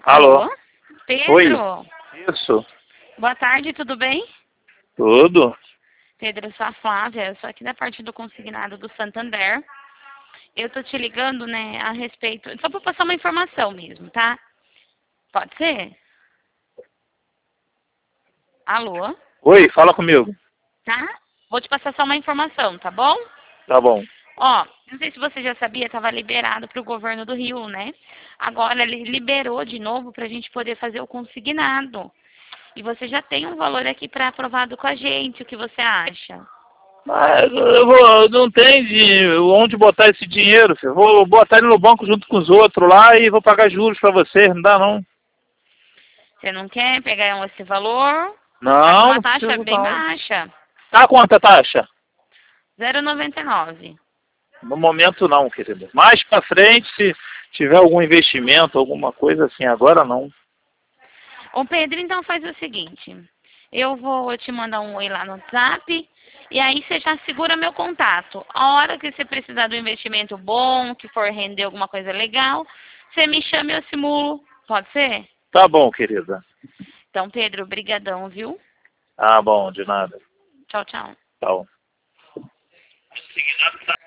Alô? Oi? Pedro? Isso. Boa tarde, tudo bem? Tudo? Pedro, eu sou a Flávia, eu sou aqui da parte do consignado do Santander. Eu tô te ligando, né, a respeito... Só para passar uma informação mesmo, tá? Pode ser? Alô? Oi, fala comigo. Tá? Vou te passar só uma informação, tá bom? Tá bom. Ó, não sei se você já sabia, estava liberado para o governo do Rio, né? Agora ele liberou de novo para a gente poder fazer o consignado. E você já tem um valor aqui para aprovado com a gente, o que você acha? Mas não tem onde botar esse dinheiro, filho. Vou botar ele no banco junto com os outros lá e vou pagar juros pra vocês, não dá não. Você não quer pegar esse valor? Tá com Não, uma não taxa preciso bem não. baixa, Tá quanto a taxa? 0,99. No momento não, querido. Mais pra frente, se tiver algum investimento, alguma coisa assim, agora não. Ô Pedro, então faz o seguinte, eu vou te mandar um oi lá no WhatsApp e aí você já segura meu contato. A hora que você precisar do investimento bom, que for render alguma coisa legal, você me chama e eu simulo. Pode ser? Tá bom, querida. Então, Pedro, brigadão, viu? Ah, bom, de nada. Tchau, tchau. Tchau.